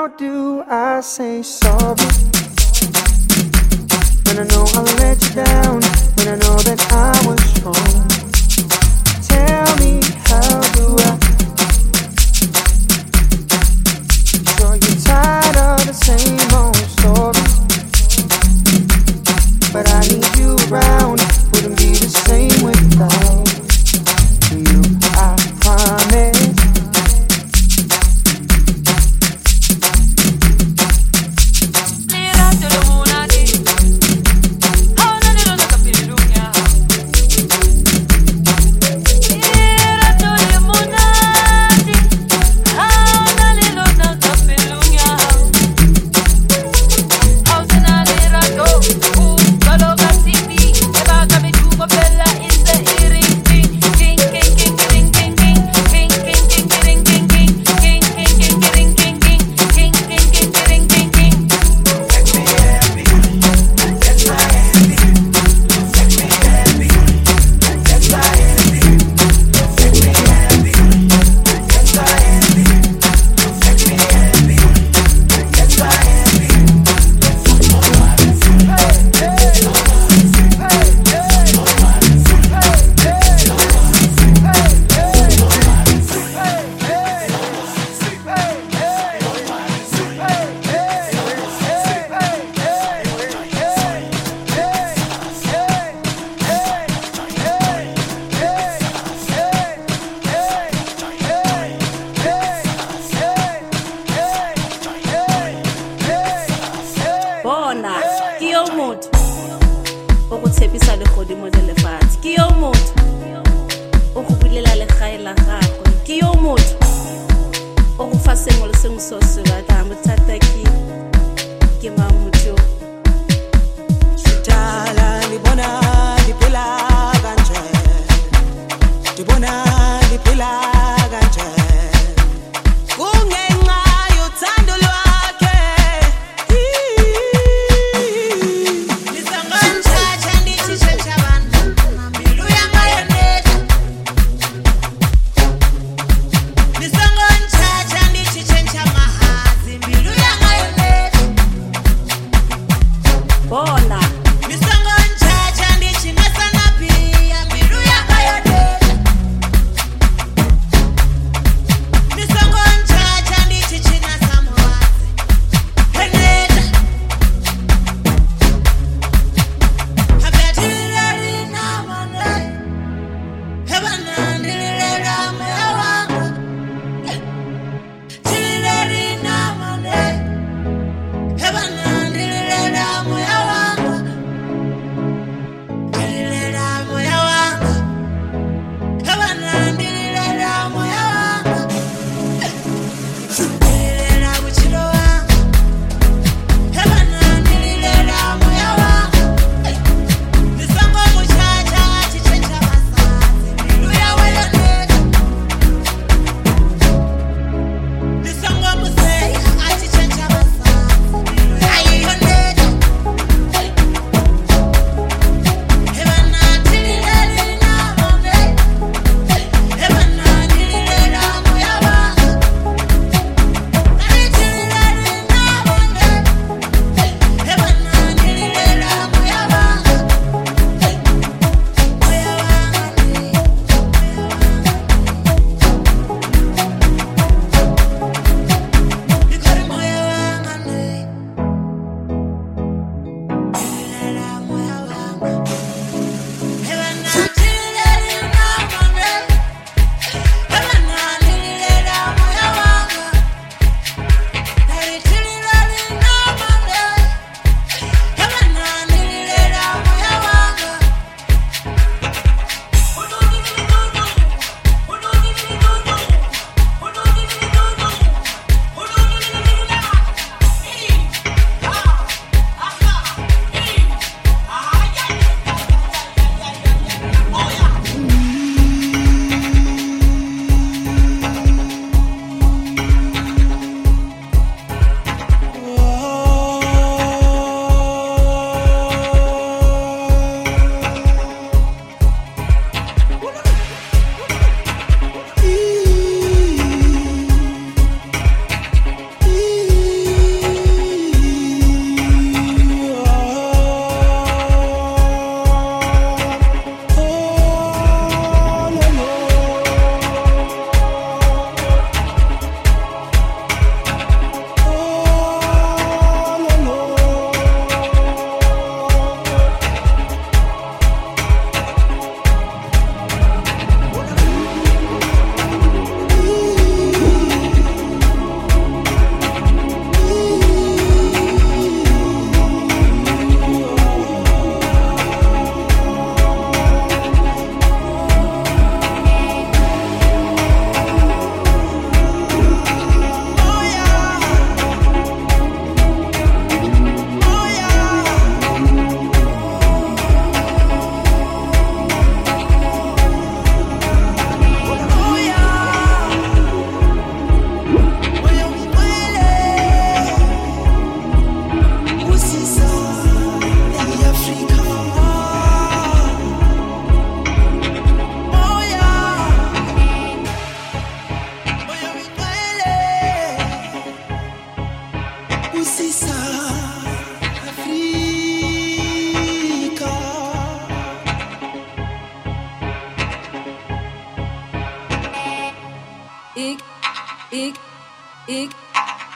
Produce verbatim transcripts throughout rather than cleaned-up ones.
How do I say sorry when I know I let you down, when I know that I was wrong? Tell me, how do I? Sure you're tired of the same old story, but I need you around. Wouldn't be the same without you, I promise. Nisongo nchacha ndichichencha mahali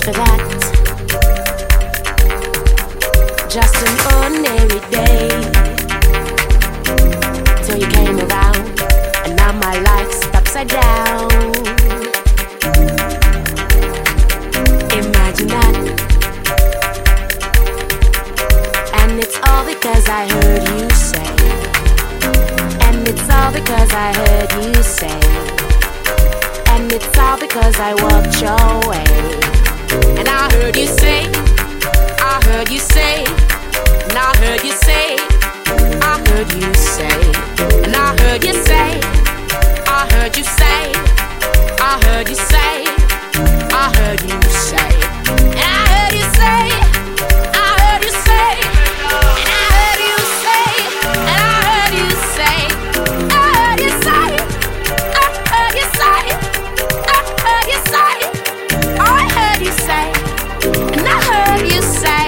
for that. Just an ordinary day till you came around, and now my life's upside down. Imagine that. And it's all because I heard you say. And it's all because I heard you say. And it's all because I walked your way. And I heard you say, I heard you say, and I heard you say, I heard you say, and I heard you say, I heard you say, I heard you say, I heard you say, and I heard you say, I heard you say, and I heard you say, and I heard you say, I heard you say, I heard you say, I heard you say, I heard you say, and I heard you say.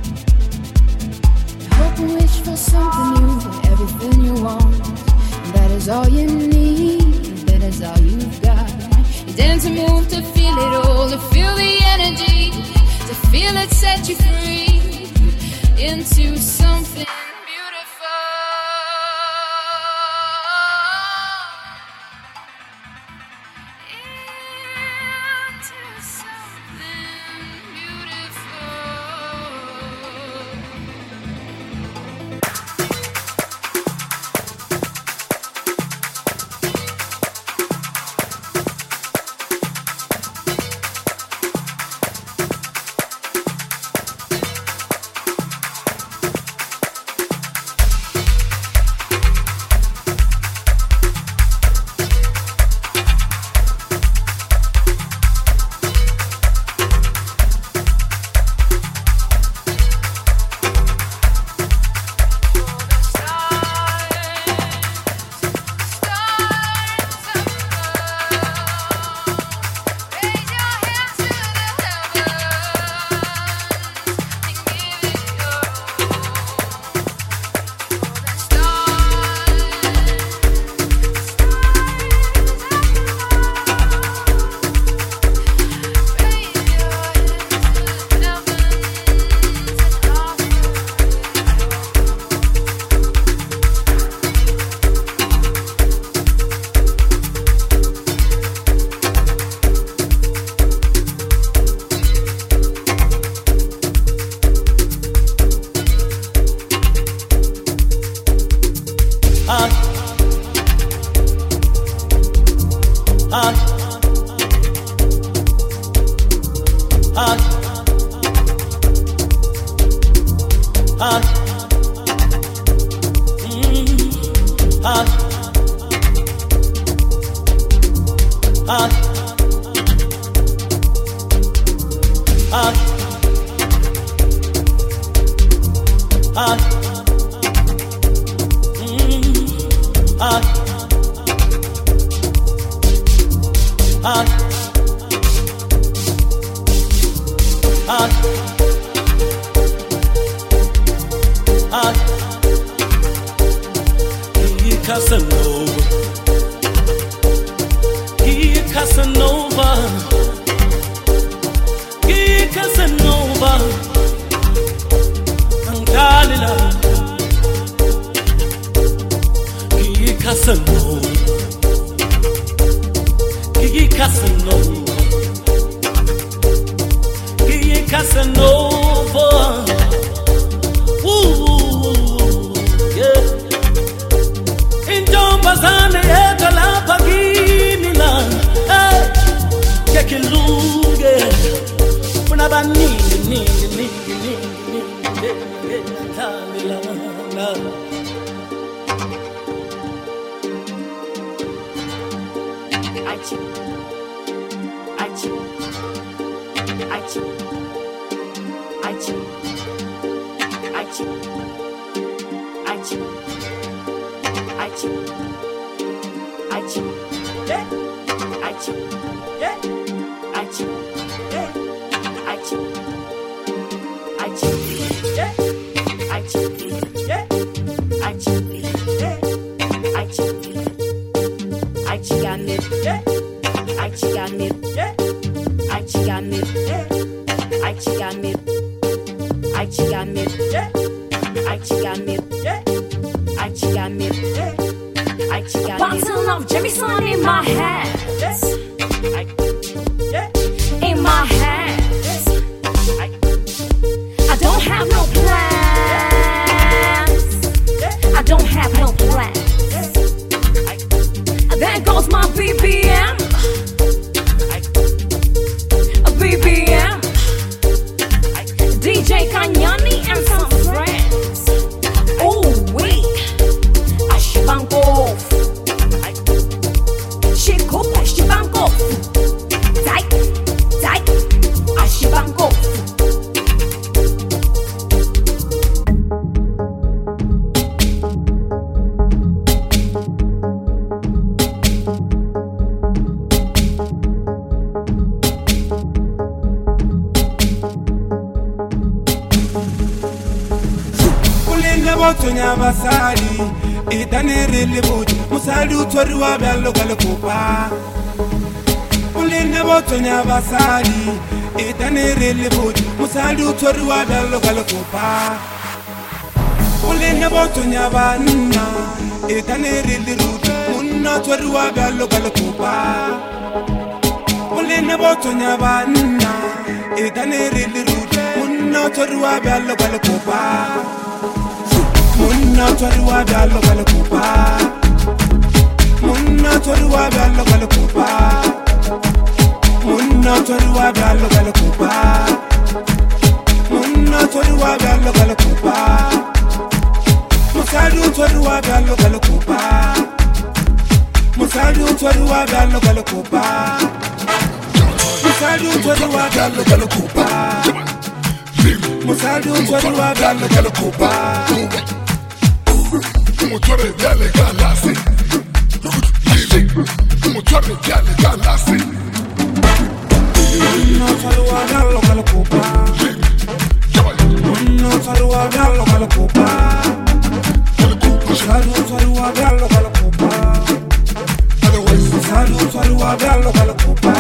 something new, everything you want, and that all you need, that is all you've got. You didn't to move to feel it all, to feel the energy, to feel it set you free into something beautiful. Into something beautiful. Botonya basali itanere libuji musadu torwa bello galkopa ulene botonya basali itanere libuji musadu torwa bello galkopa ulene botonya banna itanere liruji munna torwa bello galkopa ulene botonya banna itanere liruji munna torwa bello galkopa munna torwa bello galkopa munna torwa bello galkopa munna torwa bello galkopa munna torwa bello galkopa musadu torwa bello galkopa musadu torwa bello galkopa musadu torwa bello galkopa musadu torwa bello galkopa como tú eres ya legal así, como tú eres ya legal así. No saluda a lo que lo ocupa, no saluda a lo que lo ocupa, salud saluda a lo que lo ocupa, salud saluda a lo que lo ocupa.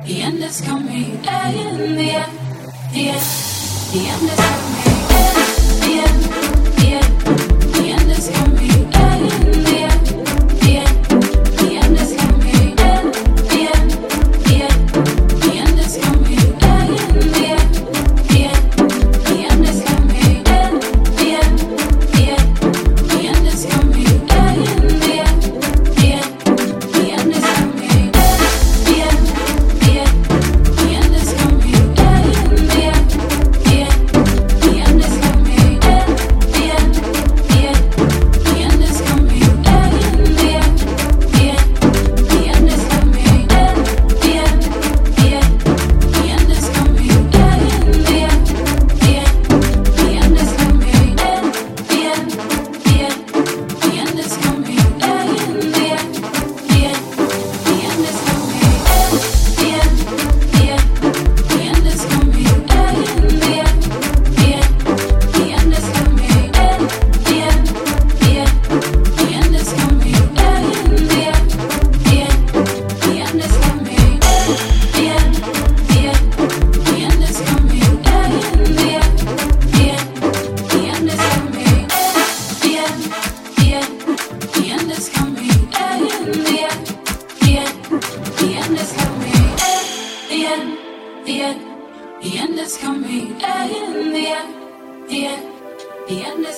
the end is coming. And the end, the end, the end is coming. And the end, the end, the end is coming. And the end, the end, the end is coming. And the end, the end, the end is coming. And the end, the end, the end is coming. And the end, the end, the end is coming. And the end, the end, the end is coming. The end, the end, the end is coming. And the end, the end, the end is coming. And the end, the end, the end is coming. And the end, the end, the end is coming. And the end, the end, the end is coming. And the end, the end, the end is coming. And the end, the end, the end is coming. And the end, the end, the end is coming. And the end, the end, the end is coming. And the end, the end, the end is coming. And the end, the end, the end is coming. And the end, the end, the end is coming. And the end, the end, the end is coming. And the end, the end, the end is coming. And the end, the end, the end is coming. And the end, the end, the end is coming. And the end, the end, the end is coming. And the end, the end, the end is